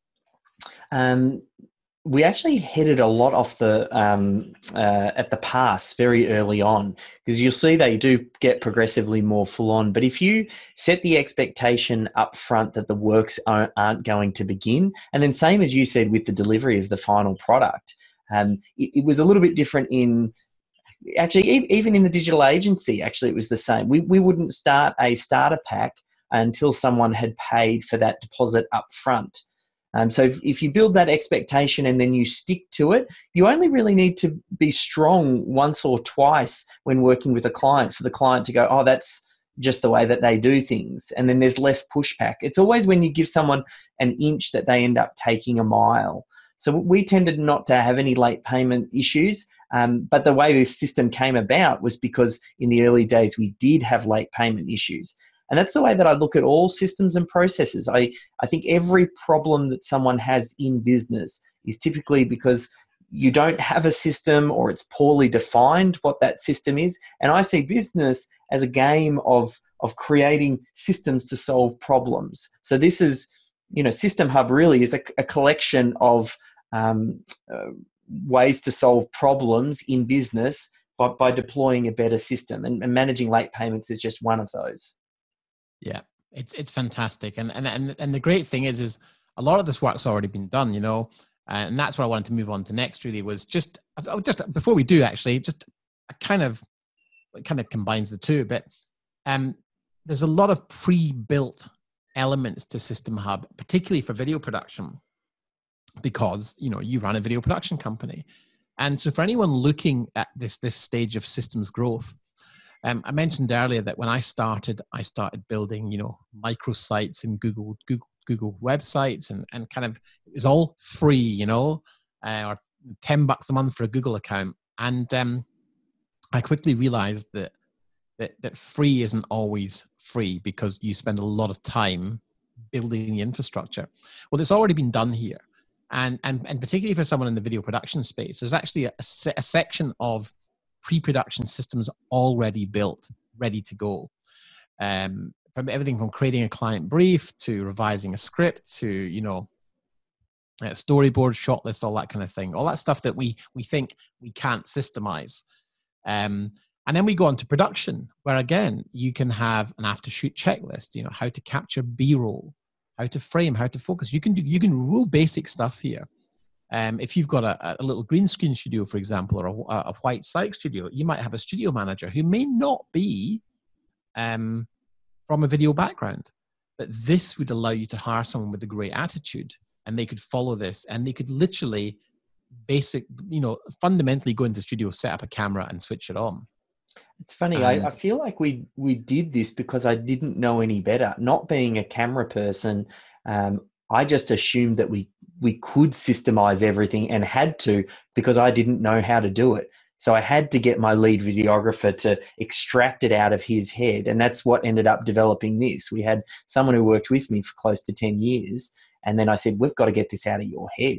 them? We actually headed a lot off the at the pass very early on, because you'll see they do get progressively more full on. But if you set the expectation up front that the works aren't going to begin, and then same as you said with the delivery of the final product, it was a little bit different in. Actually, even in the digital agency, actually, it was the same. We wouldn't start a starter pack until someone had paid for that deposit up front. So if you build that expectation and then you stick to it, you only really need to be strong once or twice when working with a client for the client to go, oh, that's just the way that they do things. And then there's less pushback. It's always when you give someone an inch that they end up taking a mile. So we tended not to have any late payment issues. But the way this system came about was because in the early days, we did have late payment issues. And that's the way that I look at all systems and processes. I think every problem that someone has in business is typically because you don't have a system, or it's poorly defined what that system is. And I see business as a game of creating systems to solve problems. So this is, System Hub really is a collection of ways to solve problems in business by deploying a better system, and managing late payments is just one of those. Yeah, it's fantastic. And the great thing is a lot of this work's already been done, and that's what I wanted to move on to next, really, was just before we do, actually, just it kind of combines the two, but there's a lot of pre-built elements to System Hub, particularly for video production, because you run a video production company. And so for anyone looking at this stage of systems growth, I mentioned earlier that when I started building microsites and Google websites, and kind of, it was all free, or $10 a month for a Google account. And I quickly realized that free isn't always free, because you spend a lot of time building the infrastructure. Well, it's already been done here. And particularly for someone in the video production space, there's actually a section of pre-production systems already built, ready to go. From everything from creating a client brief to revising a script to, storyboard, shot list, all that kind of thing. All that stuff that we think we can't systemize. And then we go on to production, where again, you can have an after-shoot checklist, how to capture B-roll, how to frame, how to focus. You can real basic stuff here. If you've got a little green screen studio, for example, or a white Sykes studio, you might have a studio manager who may not be from a video background. But this would allow you to hire someone with a great attitude, and they could follow this, and they could literally fundamentally go into the studio, set up a camera and switch it on. It's funny. I And feel like we did this because I didn't know any better. Not being a camera person, I just assumed that we could systemize everything and had to because I didn't know how to do it. So I had to get my lead videographer to extract it out of his head, and that's what ended up developing this. We had someone who worked with me for close to 10 years, and then I said, "We've got to get this out of your head."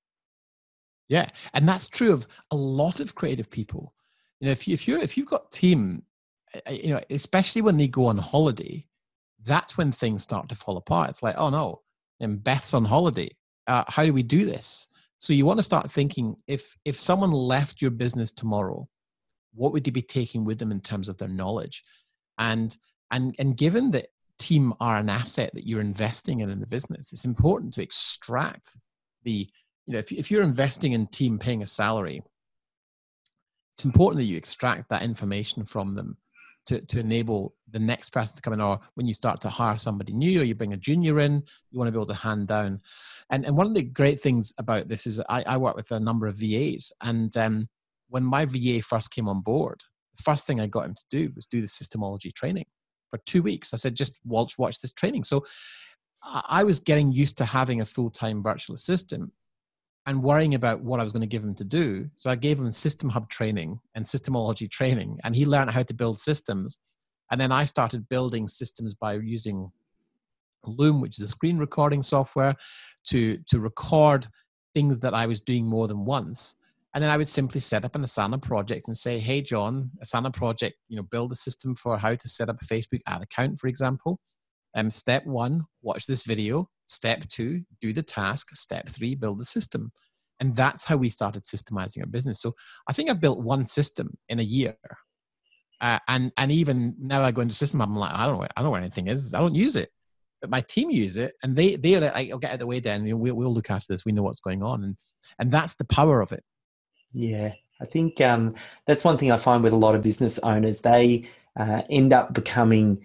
yeah, and that's true of a lot of creative people. You know, if you've got team, you know, especially when they go on holiday, that's when things start to fall apart. It's like, oh no, and Beth's on holiday. How do we do this? So you want to start thinking, if someone left your business tomorrow, what would they be taking with them in terms of their knowledge? And given that team are an asset that you're investing in the business, it's important to extract the, you know, if you're investing in team paying a salary, it's important that you extract that information from them to enable the next person to come in, or when you start to hire somebody new or you bring a junior in, you want to be able to hand down. And one of the great things about this is I work with a number of VAs, and when my VA first came on board, the first thing I got him to do was do the systemology training for 2 weeks. I said, just watch this training. So I was getting used to having a full-time virtual assistant and worrying about what I was going to give him to do. So I gave him System Hub training and systemology training, and he learned how to build systems. And then I started building systems by using Loom, which is a screen recording software, to record things that I was doing more than once. And then I would simply set up an Asana project and say, hey, John, Asana project, you know, build a system for how to set up a Facebook ad account, for example. Step 1, watch this video. Step 2, do the task. Step 3, build the system. And that's how we started systemizing our business. So I think I've built one system in a year. And even now I go into system, I'm like, I don't know where anything is. I don't use it. But my team use it, and they're like, I'll get out of the way, Dan. We'll look after this. We know what's going on. And that's the power of it. Yeah, I think that's one thing I find with a lot of business owners. They end up becoming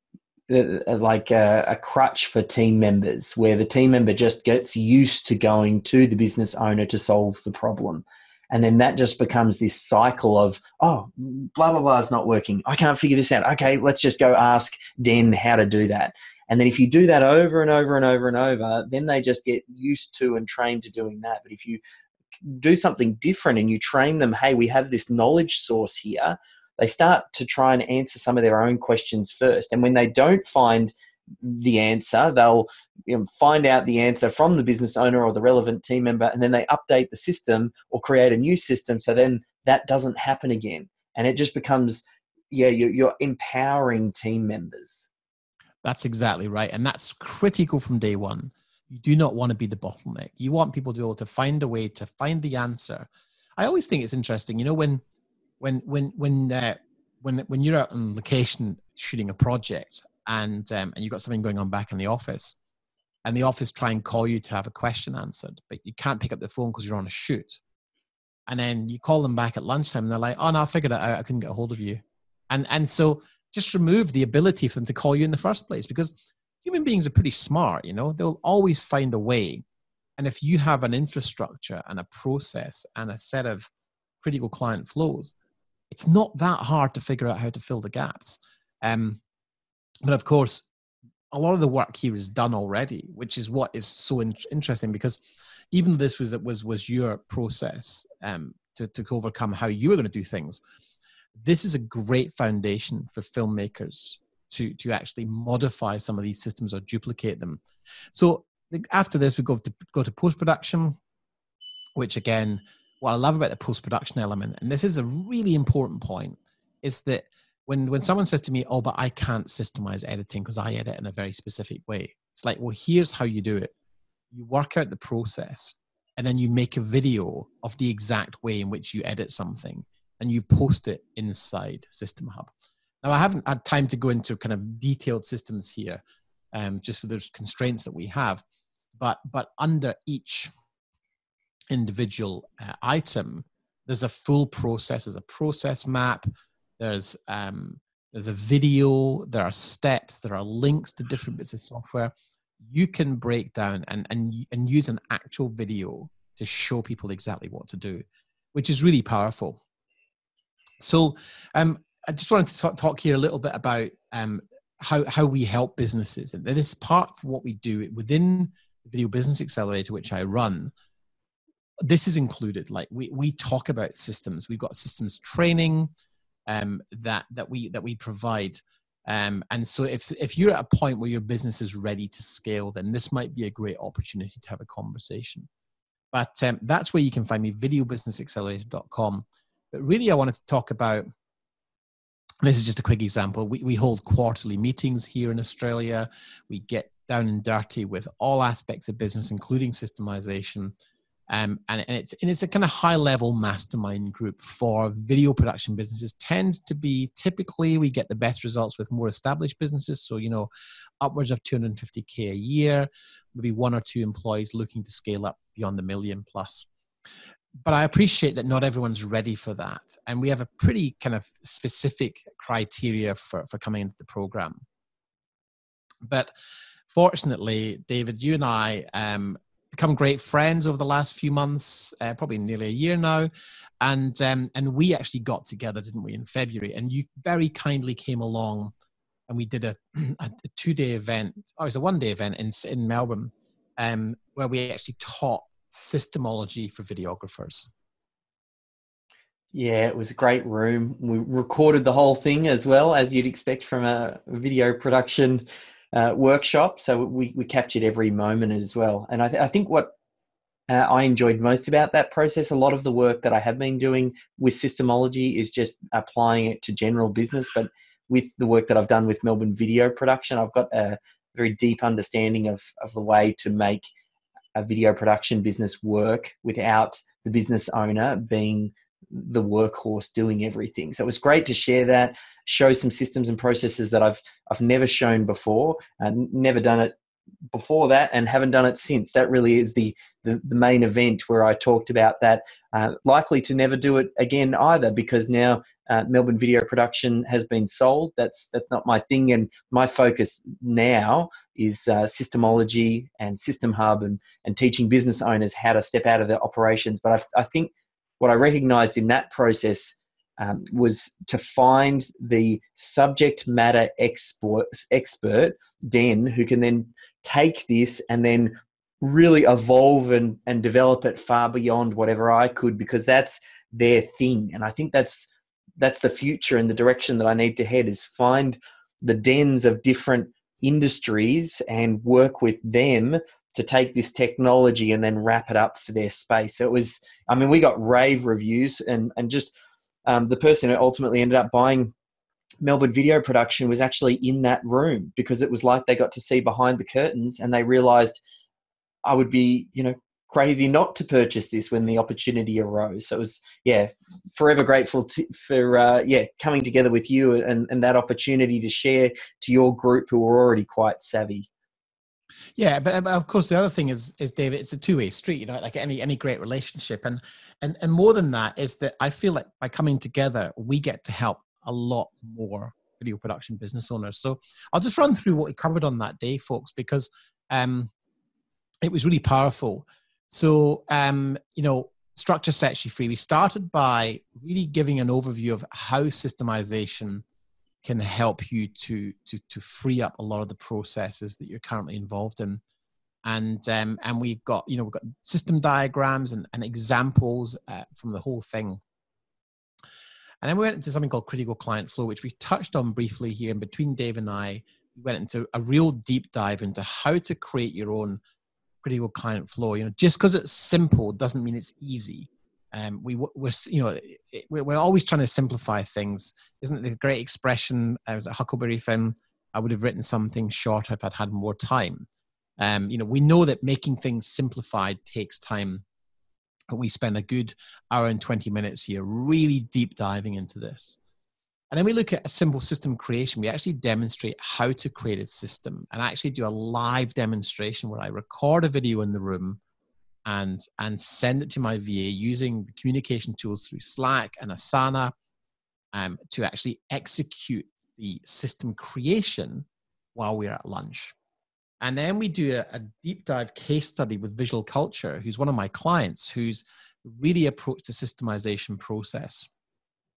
like a crutch for team members, where the team member just gets used to going to the business owner to solve the problem. And then that just becomes this cycle of, oh, blah, blah, blah is not working. I can't figure this out. Okay, let's just go ask Den how to do that. And then if you do that over and over and over and over, then they just get used to and trained to doing that. But if you do something different and you train them, hey, we have this knowledge source here, they start to try and answer some of their own questions first. And when they don't find the answer, they'll find out the answer from the business owner or the relevant team member, and then they update the system or create a new system, so then that doesn't happen again. And it just becomes, you're empowering team members. That's exactly right. And that's critical from day one. You do not want to be the bottleneck. You want people to be able to find a way to find the answer. I always think it's interesting, you know, when you're out on location shooting a project and you've got something going on back in the office, and the office try and call you to have a question answered, but you can't pick up the phone because you're on a shoot. And then you call them back at lunchtime and they're like, oh no, I figured it out. I couldn't get a hold of you. And so just remove the ability for them to call you in the first place, because human beings are pretty smart, you know, they'll always find a way. And if you have an infrastructure and a process and a set of critical client flows, it's not that hard to figure out how to fill the gaps. But of course, a lot of the work here is done already, which is what is so interesting, because even this was your process to overcome how you were going to do things. This is a great foundation for filmmakers to actually modify some of these systems or duplicate them. So after this, we go to post-production, which again, what I love about the post-production element, and this is a really important point, is that when someone says to me, oh, but I can't systemize editing because I edit in a very specific way. It's like, well, here's how you do it. You work out the process, and then you make a video of the exact way in which you edit something, and you post it inside System Hub. Now, I haven't had time to go into kind of detailed systems here, just for those constraints that we have. But under each individual item, there's a full process. There's a process map. There's a video. There are steps. There are links to different bits of software. You can break down and use an actual video to show people exactly what to do, which is really powerful. So I just wanted to talk here a little bit about how we help businesses. And this is part of what we do within the Video Business Accelerator, which I run. This is included. Like we talk about systems. We've got systems training that we provide. And so if you're at a point where your business is ready to scale, then this might be a great opportunity to have a conversation. But that's where you can find me, videobusinessaccelerator.com. But really, I wanted to talk about, this is just a quick example. We hold quarterly meetings here in Australia. We get down and dirty with all aspects of business, including systemization. And it's a kind of high level mastermind group for video production businesses. Tends to be, typically we get the best results with more established businesses. So, upwards of 250K a year, maybe 1 or 2 employees looking to scale up beyond $1 million plus. But I appreciate that not everyone's ready for that. And we have a pretty kind of specific criteria for coming into the program. But fortunately, David, you and I become great friends over the last few months, probably nearly a year now. And we actually got together, didn't we, in February? And you very kindly came along and we did a 2-day event. Oh, it was a 1-day event in Melbourne, where we actually taught systemology for videographers. Yeah, it was a great room. We recorded the whole thing as well, as you'd expect from a video production workshop. So we captured every moment as well. And I think what I enjoyed most about that process, a lot of the work that I have been doing with systemology is just applying it to general business. But with the work that I've done with Melbourne Video Production, I've got a very deep understanding of the way to make a video production business work without the business owner being the workhorse doing everything. So it was great to share that, show some systems and processes that I've never shown before and never done it before that and haven't done it since. That really is the main event where I talked about that. Likely to never do it again either, because now Melbourne Video Production has been sold. That's not my thing, and my focus now is systemology and System Hub and teaching business owners how to step out of their operations. But I think what I recognized in that process was to find the subject matter expert, Den, who can then take this and then really evolve and develop it far beyond whatever I could, because that's their thing. And I think that's the future and the direction that I need to head, is find the Dens of different industries and work with them to take this technology and then wrap it up for their space. So it was, we got rave reviews, and just the person who ultimately ended up buying Melbourne Video Production was actually in that room, because it was like they got to see behind the curtains and they realized I would be, crazy not to purchase this when the opportunity arose. So it was, forever grateful for coming together with you and that opportunity to share to your group who were already quite savvy. Yeah, but of course the other thing is David, it's a two-way street, like any great relationship, and more than that is that I feel like by coming together we get to help a lot more video production business owners. So I'll just run through what we covered on that day, folks, because it was really powerful. So structure sets you free. We started by really giving an overview of how systemization can help you to free up a lot of the processes that you're currently involved in. And we've got system diagrams and examples from the whole thing. And then we went into something called critical client flow, which we touched on briefly here. And between Dave and I, we went into a real deep dive into how to create your own critical client flow. Just because it's simple doesn't mean it's easy. We're always trying to simplify things. Isn't it the great expression? I was at Huckleberry Finn. I would have written something short if I'd had more time. We know that making things simplified takes time. But we spend a good hour and 20 minutes here really deep diving into this. And then we look at a simple system creation. We actually demonstrate how to create a system, and actually do a live demonstration where I record a video in the room and send it to my VA using communication tools through Slack and Asana to actually execute the system creation while we're at lunch. And then we do a deep dive case study with Visual Culture, who's one of my clients, who's really approached the systemization process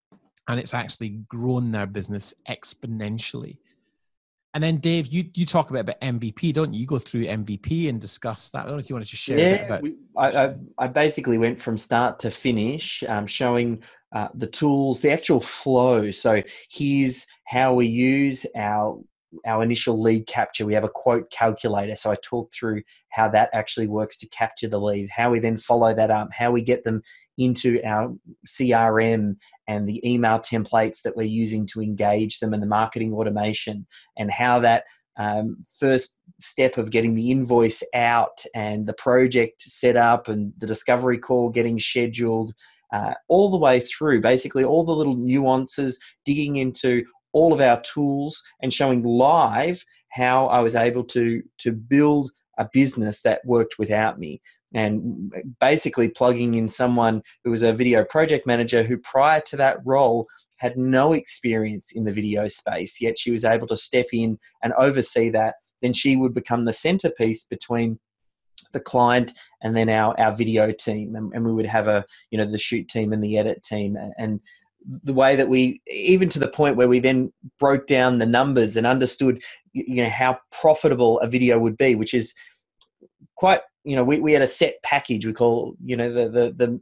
and it's actually grown their business exponentially. And then Dave, you talk a bit about MVP, don't you? You go through MVP and discuss that. I don't know if you wanted to share a bit about. I basically went from start to finish, showing the tools, the actual flow. So here's how we use our initial lead capture. We have a quote calculator. So I talked through how that actually works to capture the lead, how we then follow that up, how we get them into our CRM and the email templates that we're using to engage them, and the marketing automation, and how that first step of getting the invoice out and the project set up and the discovery call getting scheduled, all the way through, basically all the little nuances, digging into all of our tools and showing live how I was able to build a business that worked without me. And basically plugging in someone who was a video project manager who prior to that role had no experience in the video space, yet she was able to step in and oversee that. Then she would become the centerpiece between the client and then our video team. And we would have the shoot team and the edit team. And the way that we, even to the point where we then broke down the numbers and understood, how profitable a video would be, which is quite, we had a set package we call, the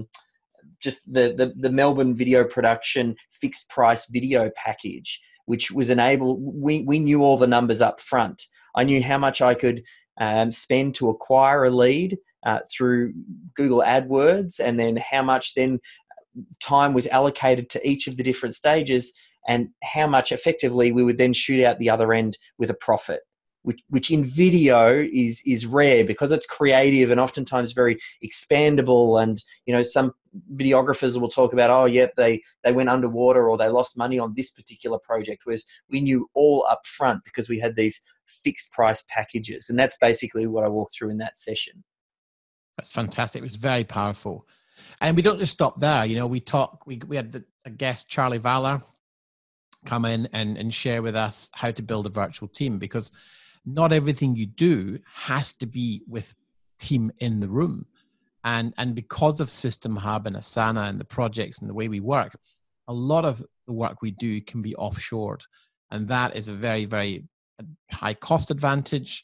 Melbourne video production fixed price video package, which was we knew all the numbers up front. I knew how much I could spend to acquire a lead through Google AdWords, and then how much then time was allocated to each of the different stages, and how much effectively we would then shoot out the other end with a profit, which in video is rare because it's creative and oftentimes very expandable. And some videographers will talk about, they went underwater or they lost money on this particular project, whereas we knew all up front because we had these fixed price packages. And that's basically what I walked through in that session. That's fantastic. It was very powerful. And we don't just stop there. We had a guest, Charlie Valor, come in and share with us how to build a virtual team, because not everything you do has to be with team in the room. And because of System Hub and Asana and the projects and the way we work, a lot of the work we do can be offshored. And that is a very, very high cost advantage.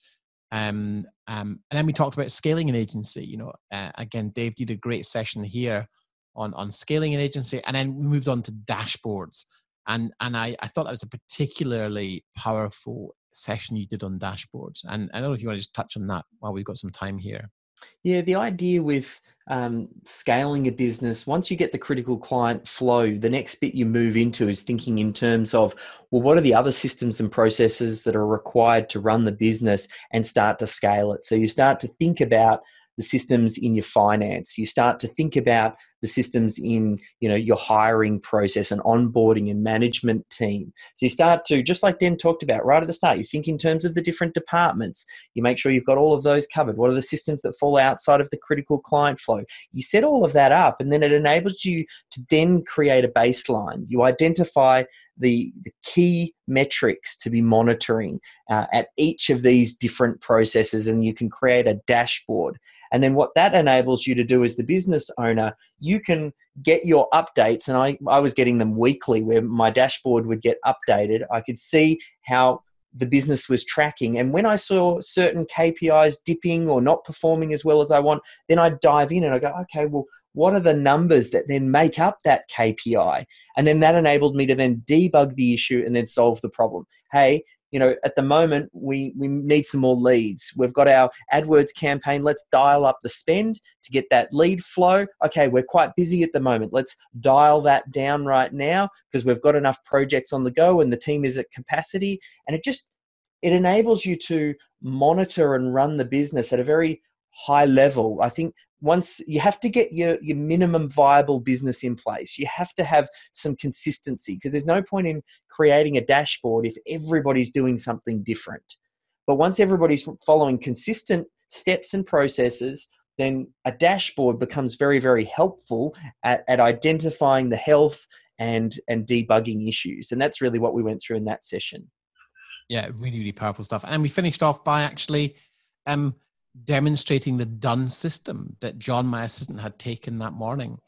And then we talked about scaling an agency. Again, Dave, you did a great session here on scaling an agency, and then we moved on to dashboards. And I thought that was a particularly powerful session you did on dashboards. And I don't know if you want to just touch on that while we've got some time here. Yeah, the idea with scaling a business, once you get the critical client flow, the next bit you move into is thinking in terms of, well, what are the other systems and processes that are required to run the business and start to scale it? So you start to think about the systems in your finance. You start to think about the systems in, your hiring process and onboarding and management team. So you start to, just like Dan talked about right at the start, you think in terms of the different departments. You make sure you've got all of those covered. What are the systems that fall outside of the critical client flow? You set all of that up, and then it enables you to then create a baseline. You identify the key metrics to be monitoring at each of these different processes, and you can create a dashboard. And then what that enables you to do as the business owner, you can get your updates. And I was getting them weekly, where my dashboard would get updated. I could see how the business was tracking. And when I saw certain KPIs dipping or not performing as well as I want, then I'd dive in and I go, okay, well, what are the numbers that then make up that KPI? And then that enabled me to then debug the issue and then solve the problem. Hey, at the moment, we need some more leads. We've got our AdWords campaign. Let's dial up the spend to get that lead flow. Okay, we're quite busy at the moment. Let's dial that down right now because we've got enough projects on the go and the team is at capacity. And it enables you to monitor and run the business at a very high level. I think once you have to get your minimum viable business in place, you have to have some consistency, because there's no point in creating a dashboard if everybody's doing something different. But once everybody's following consistent steps and processes, then a dashboard becomes very, very helpful at identifying the health and debugging issues. And that's really what we went through in that session. Yeah, really, really powerful stuff. And we finished off by actually demonstrating the done system that John, my assistant, had taken that morning.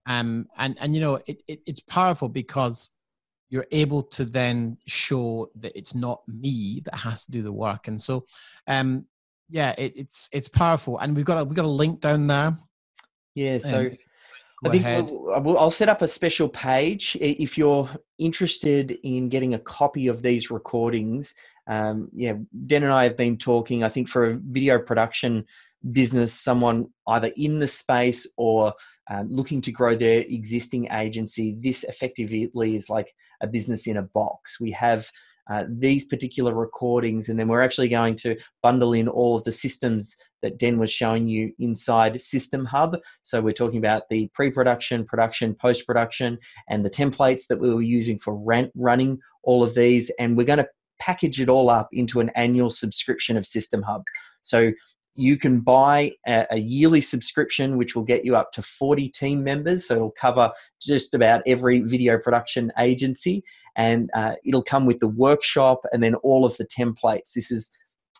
And you know, it's powerful because you're able to then show that it's not me that has to do the work. And so, yeah, it's powerful. And we've got a link down there. Yeah. So I go think ahead. I'll set up a special page if you're interested in getting a copy of these recordings. Yeah, Den and I have been talking, I think, for a video production business, someone either in the space or looking to grow their existing agency. This effectively is like a business in a box. We have these particular recordings, and then we're actually going to bundle in all of the systems that Den was showing you inside System Hub. So we're talking about the pre-production, production, post-production, and the templates that we were using for running all of these. And we're going to package it all up into an annual subscription of System Hub. So you can buy a yearly subscription, which will get you up to 40 team members. So it'll cover just about every video production agency, and it'll come with the workshop and then all of the templates. This is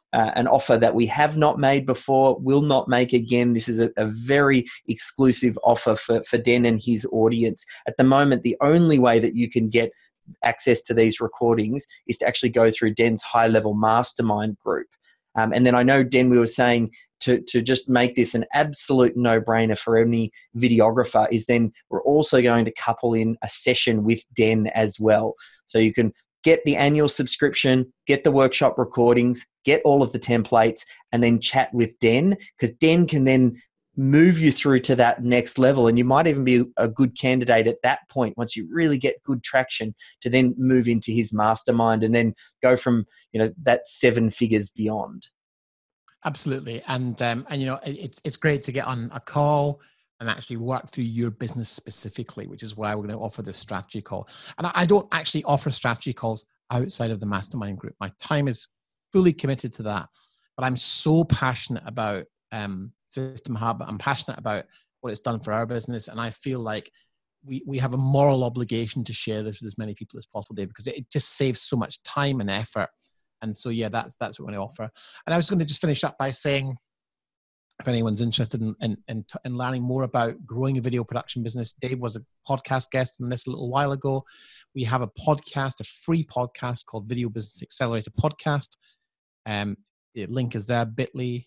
an offer that we have not made before, will not make again. This is a very exclusive offer for Den and his audience. At the moment, the only way that you can get access to these recordings is to actually go through Den's high-level mastermind group. And then I know, Den, we were saying to just make this an absolute no-brainer for any videographer is then we're also going to couple in a session with Den as well. So you can get the annual subscription, get the workshop recordings, get all of the templates, and then chat with Den, because Den can then move you through to that next level. And you might even be a good candidate at that point, once you really get good traction, to then move into his mastermind and then go from, you know, that 7 figures beyond. Absolutely. And you know, it's great to get on a call and actually work through your business specifically, which is why we're going to offer this strategy call. And I don't actually offer strategy calls outside of the mastermind group. My time is fully committed to that, but I'm so passionate about System Hub. I'm passionate about what it's done for our business, and I feel like we have a moral obligation to share this with as many people as possible, Dave, because it just saves so much time and effort. And so, yeah, that's what we're going to offer. And I was going to just finish up by saying, if anyone's interested in learning more about growing a video production business, Dave was a podcast guest on this a little while ago. We have a podcast, a free podcast called Video Business Accelerator Podcast. The link is there, bit.ly,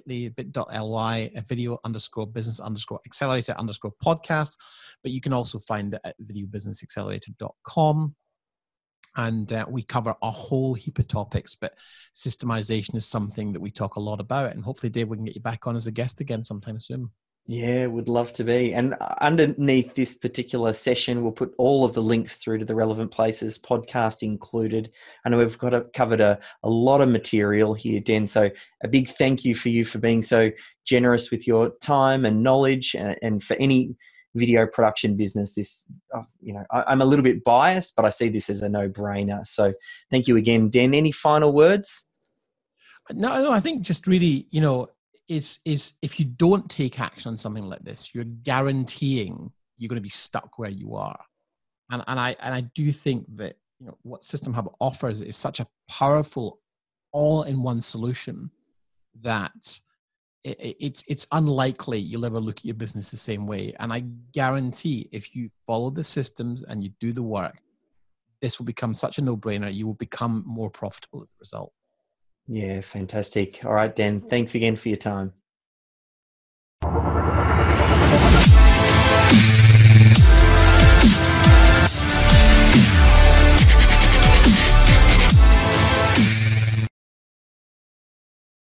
video_business_accelerator_podcast. But you can also find it at videobusinessaccelerator.com. And we cover a whole heap of topics, but systemization is something that we talk a lot about. And hopefully, Dave, we can get you back on as a guest again sometime soon. Yeah, would love to be. And underneath this particular session, we'll put all of the links through to the relevant places, podcast included. I know we've covered a lot of material here, Den. So a big thank you for being so generous with your time and knowledge, and for any video production business, this, you know, I'm a little bit biased, but I see this as a no-brainer. So thank you again, Den. Any final words? No, I think just really, you know, is if you don't take action on something like this, you're guaranteeing you're going to be stuck where you are. And I do think that, you know, what System Hub offers is such a powerful all-in-one solution that it's unlikely you'll ever look at your business the same way. And I guarantee if you follow the systems and you do the work, this will become such a no-brainer. You will become more profitable as a result. Yeah, fantastic. All right, Den, thanks again for your time.